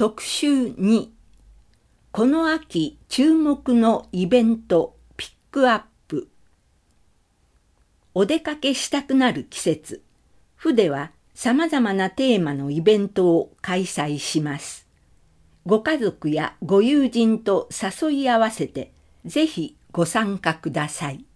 特集2、この秋注目のイベントピックアップ。お出かけしたくなる季節、府ではさまざまなテーマのイベントを開催します。ご家族やご友人と誘い合わせて、ぜひご参加ください。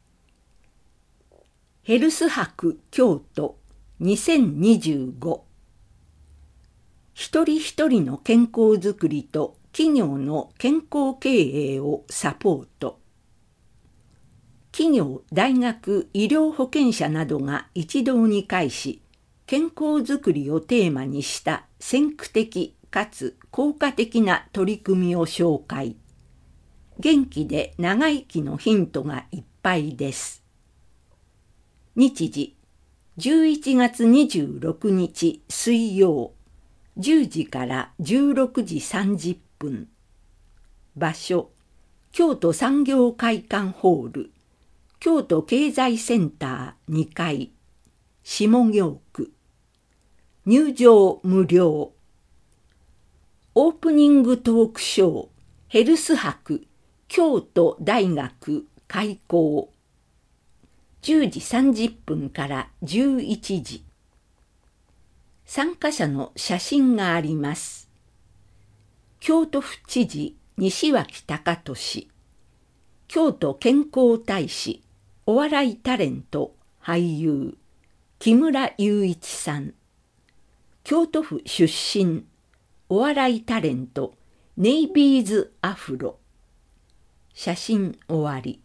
ヘルス博京都2025。一人一人の健康づくりと企業の健康経営をサポート。企業、大学、医療保険者などが一堂に会し、健康づくりをテーマにした先駆的かつ効果的な取り組みを紹介。元気で長生きのヒントがいっぱいです。日時、11月26日水曜、10時から16時30分。場所、京都産業会館ホール、京都経済センター2階、下京区。入場無料。オープニングトークショー、ヘルス博京都大学開講。10時30分から11時。参加者の写真があります。京都府知事西脇隆俊、京都健康大使、お笑いタレント、俳優、木村雄一さん、京都府出身、お笑いタレント、ネイビーズアフロ。写真終わり。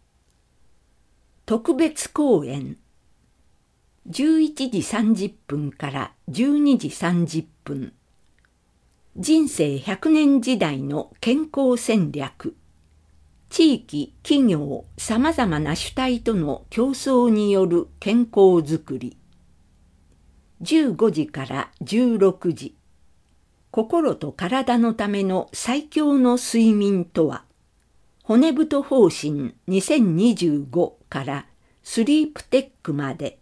特別講演。11時30分から12時30分。人生100年時代の健康戦略。地域、企業、さまざまな主体との競争による健康づくり。15時から16時。心と体のための最強の睡眠とは、骨太方針2025からスリープテックまで。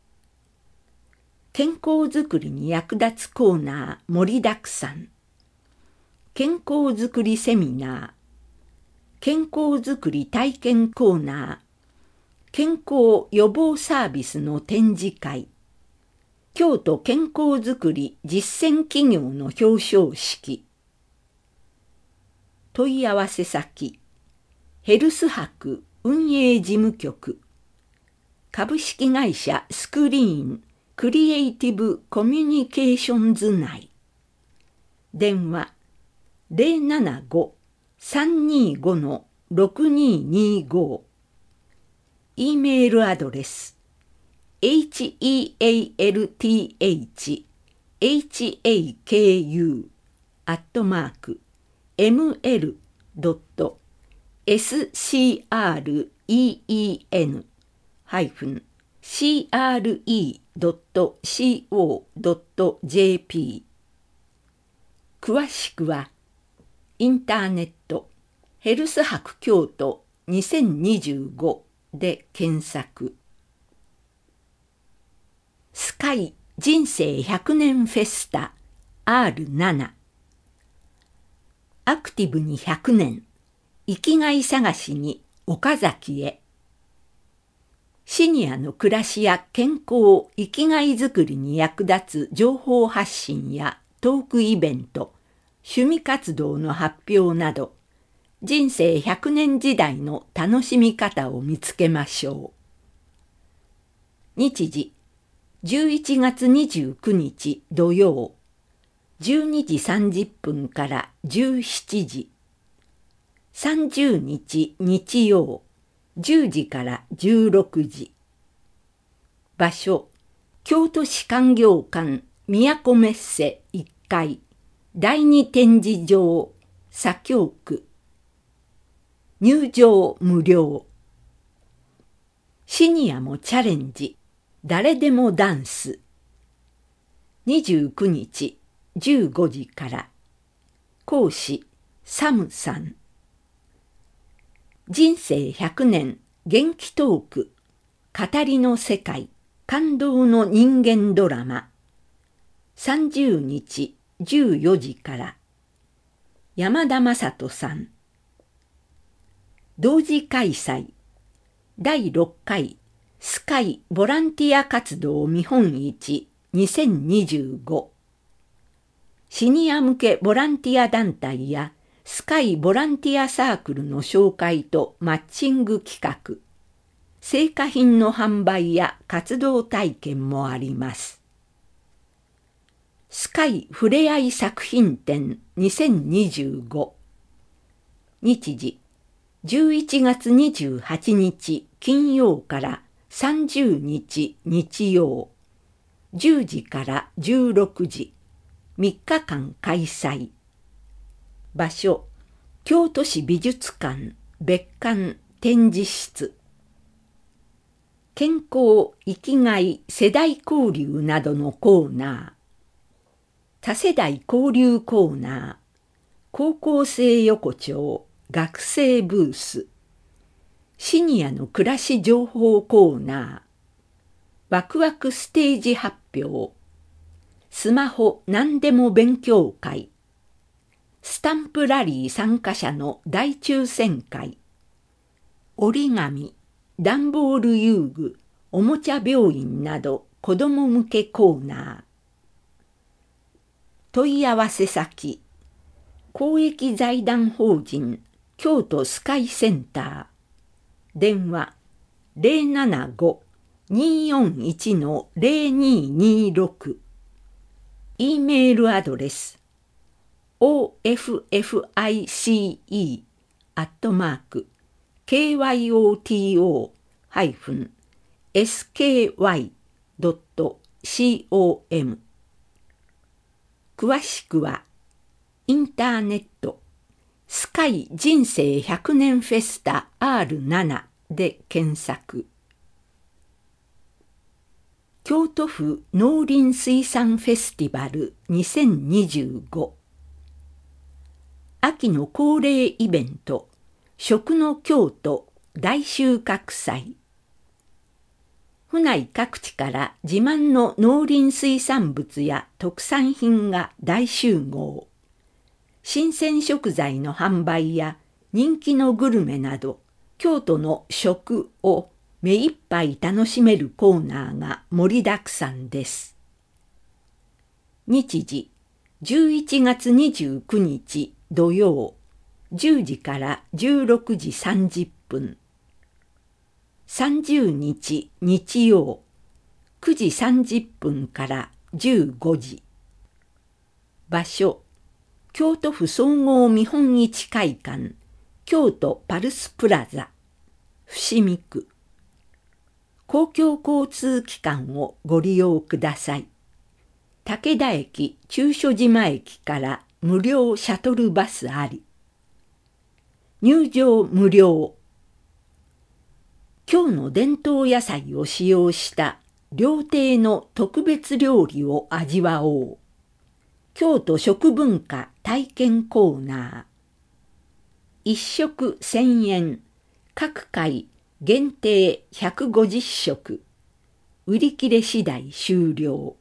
健康づくりに役立つコーナー盛りだくさん。健康づくりセミナー。健康づくり体験コーナー。健康予防サービスの展示会。京都健康づくり実践企業の表彰式。問い合わせ先。ヘルス博運営事務局。株式会社スクリーンクリエイティブコミュニケーションズ内。電話 075-325-6225。E メールアドレス health-ml.screen-cre.co.jp。 詳しくはインターネットヘルス博京都2025で検索。スカイ人生100年フェスタ R7。 アクティブに100年、生きがい探しに岡崎へ。シニアの暮らしや健康、生きがいづくりに役立つ情報発信やトークイベント、趣味活動の発表など、人生100年時代の楽しみ方を見つけましょう。日時、11月29日土曜、12時30分から17時。30日日曜、10時から16時。場所、京都市観業館都メッセ1階、第2展示場、左京区。入場無料。シニアもチャレンジ、誰でもダンス。29日、15時から。講師、サムさん。人生100年元気トーク、語りの世界、感動の人間ドラマ。30日 14時から。山田正人さん。同時開催。第6回スカイボランティア活動見本市2025。シニア向けボランティア団体やスカイボランティアサークルの紹介とマッチング企画。成果品の販売や活動体験もあります。スカイふれあい作品展2025。日時11月28日金曜から30日日曜。10時から16時。3日間開催。場所、京都市美術館別館展示室。健康、生きがい、世代交流などのコーナー。多世代交流コーナー。高校生横丁、学生ブース。シニアの暮らし情報コーナー。ワクワクステージ発表。スマホ何でも勉強会。スタンプラリー参加者の大抽選会。折り紙、段ボール遊具、おもちゃ病院など子ども向けコーナー。問い合わせ先、公益財団法人京都スカイセンター。電話 075-241-0226。E メールアドレス officio-kyoto-sky.com。 詳しくはインターネットスカイ人生100年フェスタ R7 で検索。京都府農林水産フェスティバル2025。秋の恒例イベント、食の京都大収穫祭。府内各地から自慢の農林水産物や特産品が大集合。新鮮食材の販売や人気のグルメなど、京都の食を目いっぱい楽しめるコーナーが盛りだくさんです。日時11月29日土曜10時から16時30分。30日日曜9時30分から15時。場所、京都府総合見本市会館京都パルスプラザ伏見区。公共交通機関をご利用ください。武田駅中所島駅から無料シャトルバスあり。入場無料。京の伝統野菜を使用した料亭の特別料理を味わおう。京都食文化体験コーナー。1食1000円。各回限定150食。売り切れ次第終了。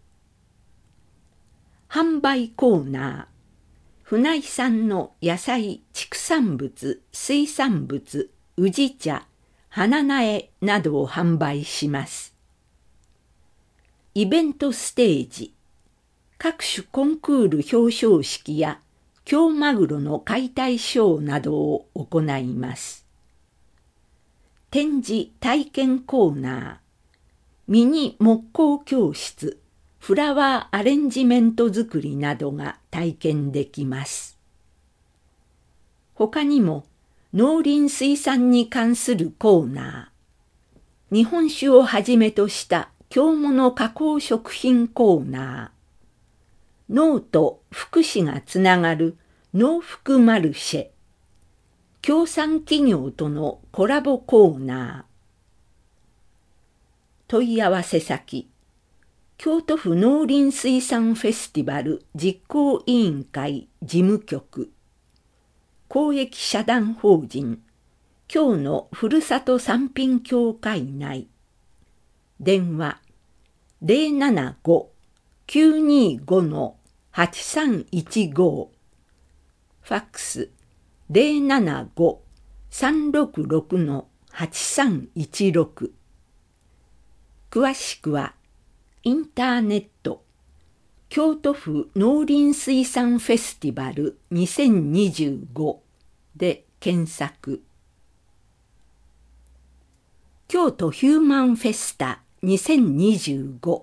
販売コーナー。府内産の野菜、畜産物、水産物、宇治茶、花苗などを販売します。イベントステージ。各種コンクール表彰式や京マグロの解体ショーなどを行います。展示体験コーナー。ミニ木工教室、フラワーアレンジメント作りなどが体験できます。他にも農林水産に関するコーナー。日本酒をはじめとした京物加工食品コーナー。農と福祉がつながる農福マルシェ。協賛企業とのコラボコーナー。問い合わせ先。京都府農林水産フェスティバル実行委員会事務局。公益社団法人京のふるさと産品協会内。電話 075-925-8200 8315、ファックス075-366-8316。詳しくはインターネット京都府農林水産フェスティバル2025で検索。京都ヒューマンフェスタ2025。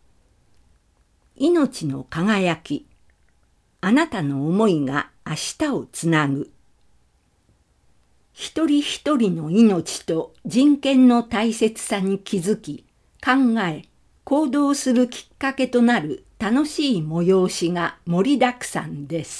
命の輝き、あなたの思いが明日をつなぐ。一人一人の命と人権の大切さに気づき、考え、行動するきっかけとなる楽しい催しが盛りだくさんです。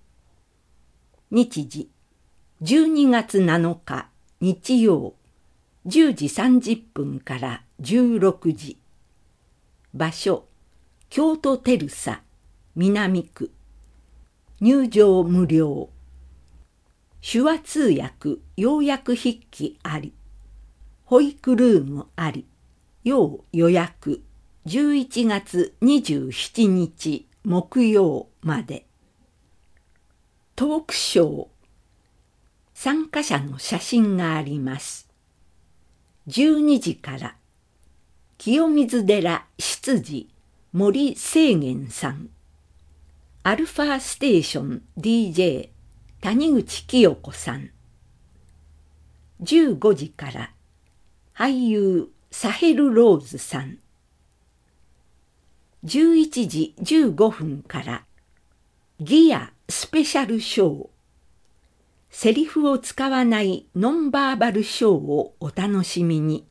日時、12月7日日曜、10時30分から16時。場所、京都テルサ、南区。入場無料。手話通訳、要約筆記あり。保育ルームあり。要予約。11月27日木曜まで。トークショー。参加者の写真があります。12時から清水寺執事森清源さん、アルファステーション DJ 谷口清子さん。15時から俳優サヘル・ローズさん。11時15分からギアスペシャルショー。セリフを使わないノンバーバルショーをお楽しみに。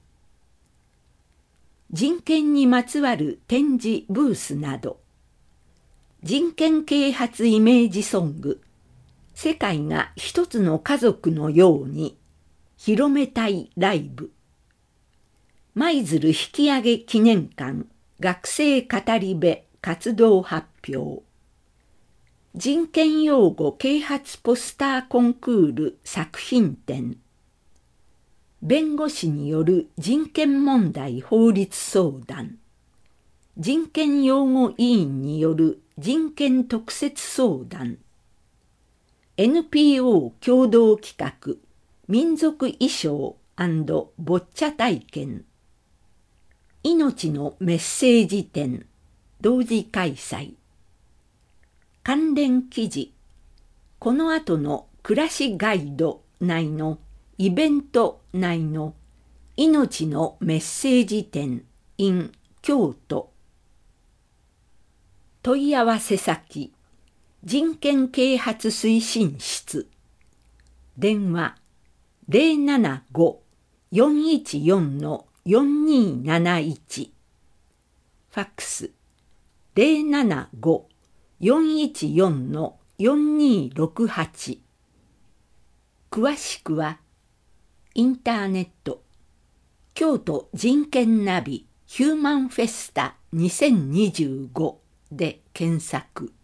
人権にまつわる展示ブースなど、人権啓発イメージソング、世界が一つの家族のように、広めたいライブ。舞鶴引き上げ記念館学生語り部活動発表。人権擁護啓発ポスターコンクール作品展。弁護士による人権問題法律相談。人権擁護委員による人権特設相談。NPO 共同企画民族衣装&ボッチャ体験。命のメッセージ展同時開催。関連記事、この後の暮らしガイド内のイベント内の命のメッセージ展 in 京都。問い合わせ先、人権啓発推進室。電話075-414-4271。ファックス075-414-4268。詳しくはインターネット京都人権ナビヒューマンフェスタ2025で検索。